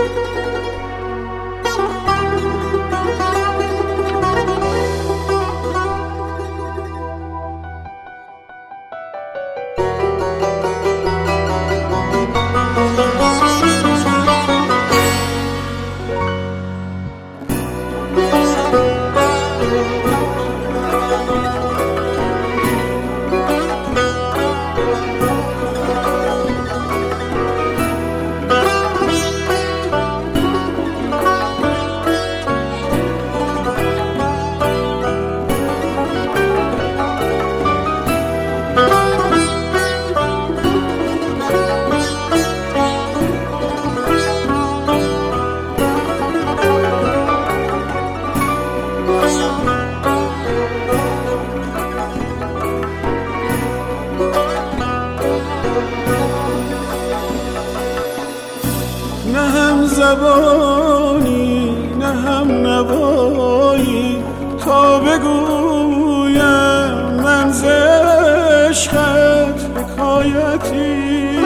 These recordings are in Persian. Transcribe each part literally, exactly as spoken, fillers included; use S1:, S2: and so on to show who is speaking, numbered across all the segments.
S1: نه هم زبانی نه هم نوایی تا بگویم من ز عشقت حکایتی،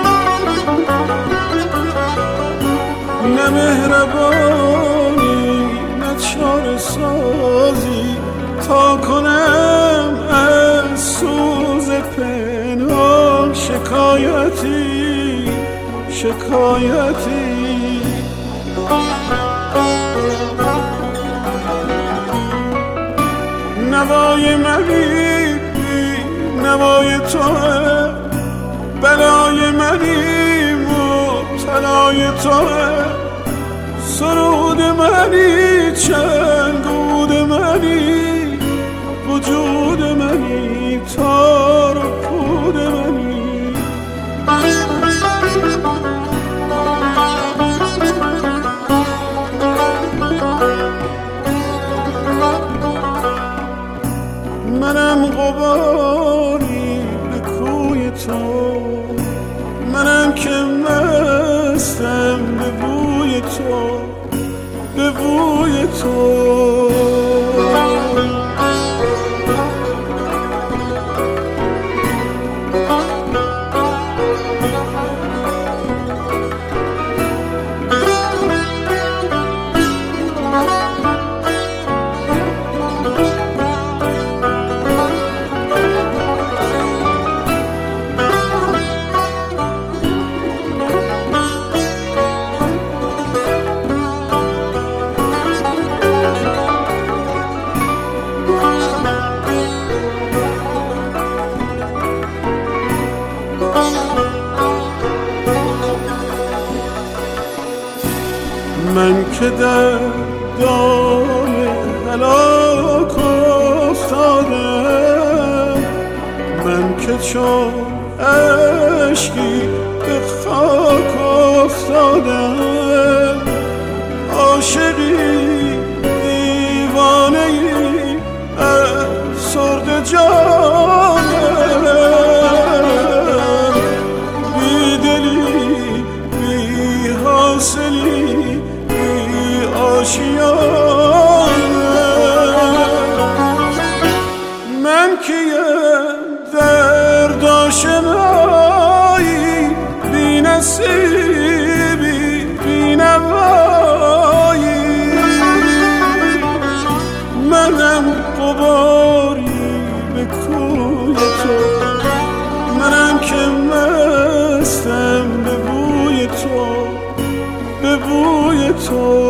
S1: نه مهربانی نه چاره سازی تا کنم از سوز پنهان شکایتی شکایتی. نوای منی نوای توه، بلای منی مبتلای توه، سرود منی چنگود منی، وجود منی تار و پود منی. منم غباری به کوی تو، منم که مستم به بوی تو به بوی تو. من که در دام هلاک افتادم، من که چون اشکی به خاک افتادم، عاشقی دیوانه‌ای افسرده جانم، بی دلی بی حاصلی من کیم درد آشنایی، بی نصیبی بی نوایی، منم غباری به کوی تو، منم که مستم به بوی تو به بوی تو.